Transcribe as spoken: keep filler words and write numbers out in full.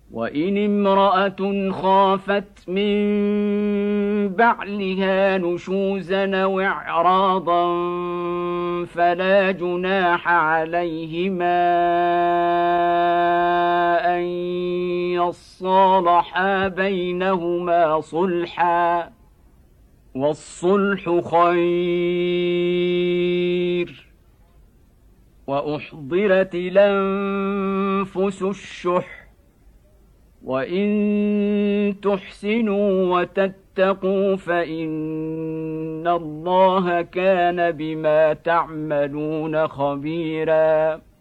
وإن امرأة خافت من بعلها نشوزا أو إعراضا فلا جناح عليهما أن يصالحا بينهما صلحا، والصلح خير. وأحضرت الأنفس الشح، وإن تحسنوا وتتقوا فإن الله كان بما تعملون خبيرا.